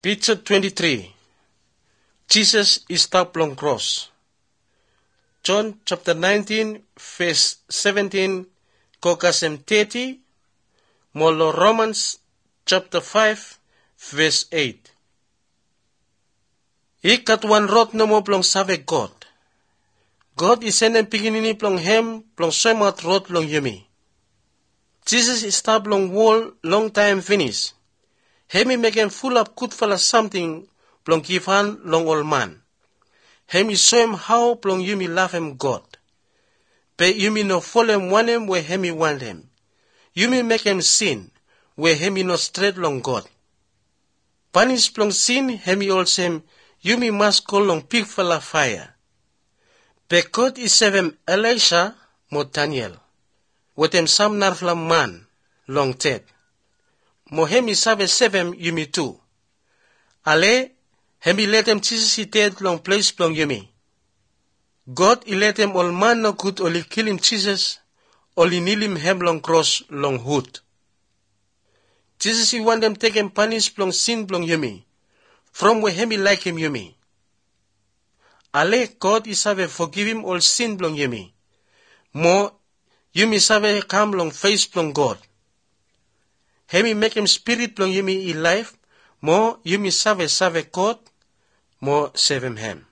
Picture 23. Jesus is up long cross. John chapter 19 verse 17 kokasem 30. Molo Romans chapter 5 verse 8. Ikat wan rot no mo plong save God. God is sending piginini plong hem plong soimat rot long yumi. Jesus is tab long wall long time finish. Hemi make him full up good fella something plong give han long old man. Hemi show him how plong yumi love him God. But yumi no follow him want him where hemi want him. Yumi make him sin where hemi no straight long God. Punish plong sin hemi also him yumi must call long big fella fire. But God is save him Elisha mo Daniel. With him some narfla man long ted. Mo hemi save him yumi too. Ale hemi let him Jesus he dead long place plong yumi. God he let him all man no good only kill him Jesus, only kneel him hem long cross long hood. Jesus he want them take him punish plong sin plong yumi. From where hemi like him yumi. Ale God he save forgive him all sin plong yumi. Mo yumi save come long face plong God. Hemi make him spirit plong yumi in life. Mo yumi save God. Mo save him.